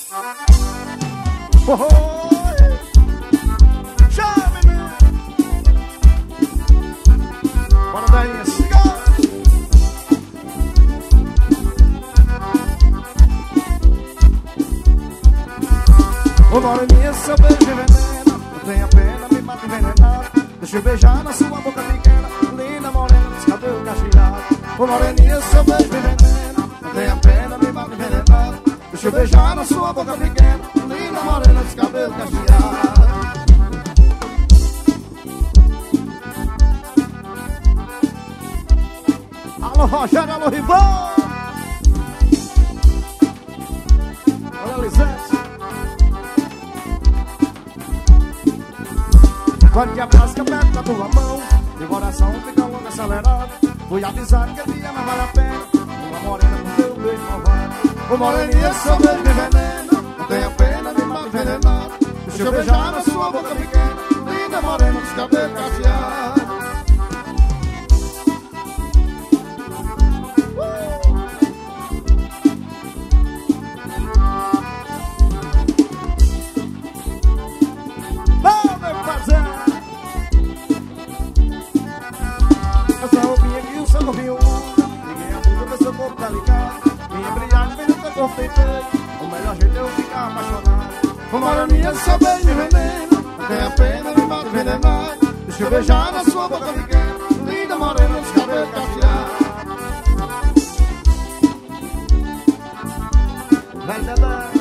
Chame, menino. Bora daí, siga. Ô moreninha, seu beijo de veneno, não tenha pena, me mata envenenado. Deixa eu beijar na sua boca pequena, linda morena, dos cabelos cacheados. Ô moreninha, seu beijo de veneno, não tenha pena, me mata envenenado. Deixa eu beijar na sua boca pequena, linda morena, dos cabelos cacheados. Alô Rogério, alô Ribão. Olha Lisete. Quando te abraço que aperto na tua mão, meu coração fica louco acelerado. Fui avisado que a dia não vale a pena, uma morena com teu beijo malvado. Ô moreninha, seu beijo de veneno, não tenha pena, me mata envenenado. Deixa eu beijar na sua boca pequena, linda morena dos cabelos cacheados. Essa roupinha aqui, o seu novinho usa. Ninguém abusa, mas seu corpo tá ligado. Minha embriagem vem no teu corpo feiteiro. O melhor jeito é eu ficar apaixonado. Ô moreninha, seu beijo de veneno, não tenha pena, me mata envenenado. Deixa eu beijar na sua boca pequena, linda morena dos cabelos cacheados. Vai dar.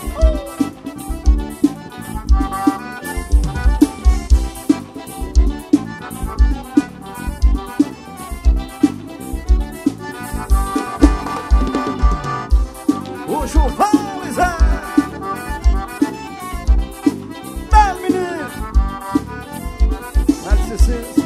O Chuvales é menino. Vai de 6